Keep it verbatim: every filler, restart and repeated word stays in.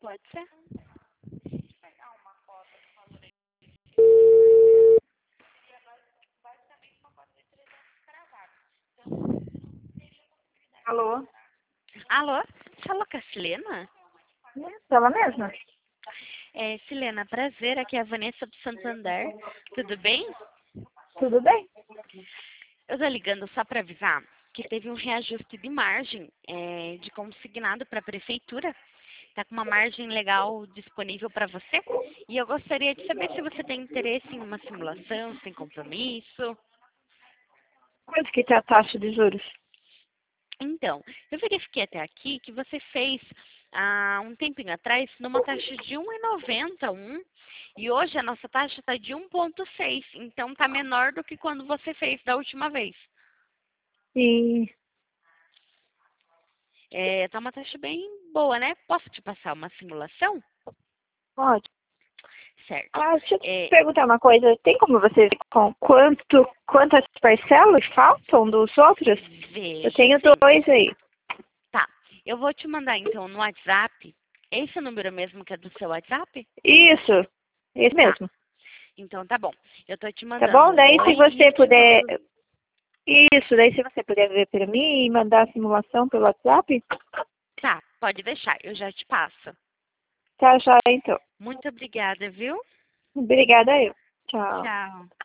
Pode ser. Alô? Alô? Falou com a Silena? Isso, ela mesma? É, Silena, prazer. Aqui é a Vanessa do Santander. Tudo bem? Tudo bem? Eu tô ligando só para avisar que teve um reajuste de margem é, de consignado para a prefeitura. Está com uma margem legal disponível para você. E eu gostaria de saber se você tem interesse em uma simulação, sem compromisso. Quanto que tá a taxa de juros? Então, eu verifiquei até aqui que você fez há um tempinho atrás numa taxa de um vírgula noventa e um e hoje a nossa taxa está de um vírgula seis, então está menor do que quando você fez da última vez. E É, tá uma taxa bem boa, né? Posso te passar uma simulação? pode. Certo. Ah, deixa eu te É, perguntar uma coisa. Tem como você ver com quanto, quantas parcelas faltam dos outros? Eu vejo, tenho sim. dois aí. Tá. Eu vou te mandar então no WhatsApp. Esse é o número mesmo que é do seu WhatsApp? Isso, esse Tá. mesmo. Então tá bom. Eu tô te Tá bom? mandando um Daí se oi você e te puder... mando. Isso, daí se você puder ver para mim e mandar a simulação pelo WhatsApp, Tá, pode deixar. Eu já te passo. tá já então. Muito obrigada, viu? Obrigada eu. Tchau. Tchau.